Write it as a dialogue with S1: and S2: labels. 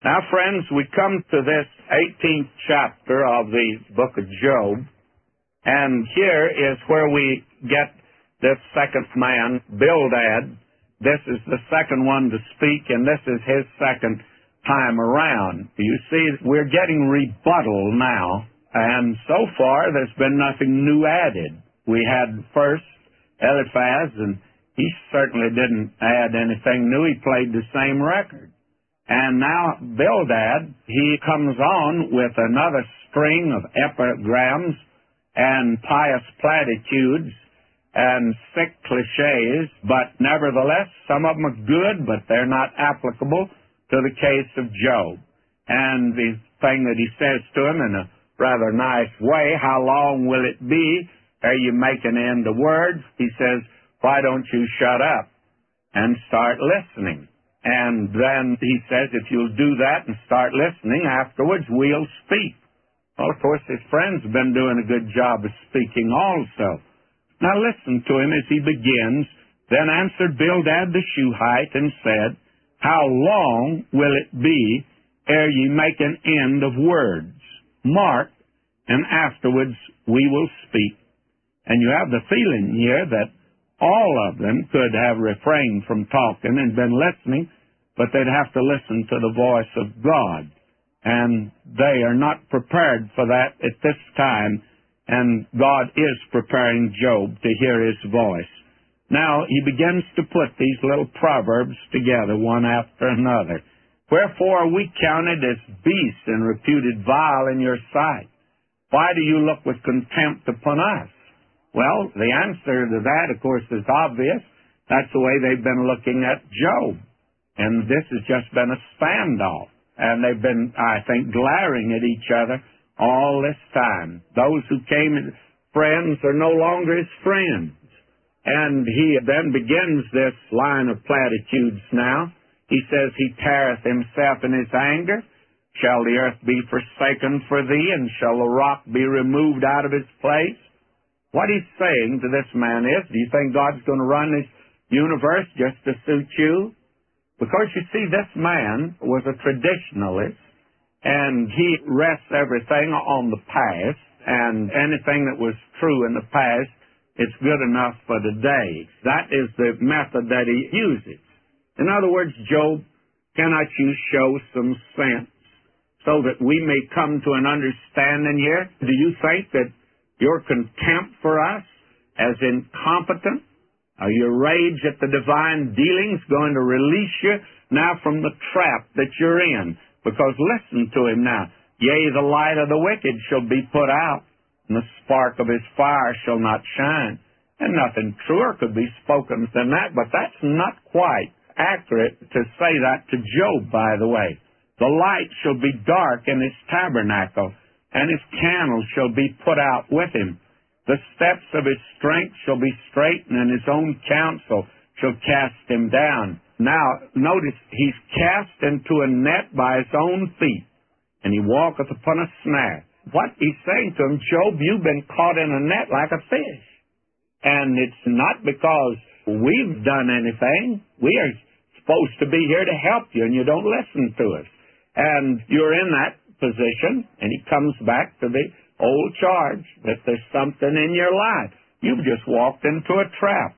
S1: Now, friends, we come to this 18th chapter of the book of Job, and here is where we get this second man, Bildad. This is the second one to speak, and this is his second time around. You see, we're getting rebuttal now, and so far there's been nothing new added. We had first Eliphaz, and he certainly didn't add anything new. He played the same record. And now Bildad, he comes on with another string of epigrams and pious platitudes and sick cliches, but nevertheless, some of them are good, but they're not applicable to the case of Job. And the thing that he says to him in a rather nice way, how long will it be ere you make an end of words? He says, why don't you shut up and start listening? And then he says, if you'll do that and start listening, afterwards we'll speak. Well, of course, his friend's been doing a good job of speaking also. Now listen to him as he begins. Then answered Bildad the Shuhite and said, how long will it be ere ye make an end of words? Mark, and afterwards we will speak. And you have the feeling here that all of them could have refrained from talking and been listening, but they'd have to listen to the voice of God. And they are not prepared for that at this time, and God is preparing Job to hear his voice. Now, he begins to put these little proverbs together, one after another. Wherefore are we counted as beasts and reputed vile in your sight? Why do you look with contempt upon us? Well, the answer to that, of course, is obvious. That's the way they've been looking at Job. And this has just been a standoff. And they've been, I think, glaring at each other all this time. Those who came as friends are no longer his friends. And he then begins this line of platitudes now. He says, he teareth himself in his anger. Shall the earth be forsaken for thee, and shall the rock be removed out of its place? What he's saying to this man is, do you think God's going to run this universe just to suit you? Because you see, this man was a traditionalist, and he rests everything on the past, and anything that was true in the past, it's good enough for today. That is the method that he uses. In other words, Job, cannot you show some sense so that we may come to an understanding here? Do you think that your contempt for us as incompetent, your rage at the divine dealings going to release you now from the trap that you're in? Because listen to him now. Yea, the light of the wicked shall be put out, and the spark of his fire shall not shine. And nothing truer could be spoken than that, but that's not quite accurate to say that to Job, by the way. The light shall be dark in his tabernacle, and his candle shall be put out with him. The steps of his strength shall be straitened, and his own counsel shall cast him down. Now, notice, he's cast into a net by his own feet, and he walketh upon a snare. What he's saying to him, Job, you've been caught in a net like a fish. And it's not because we've done anything. We are supposed to be here to help you, and you don't listen to us. And you're in that position, and he comes back to the old charge that there's something in your life. You've just walked into a trap.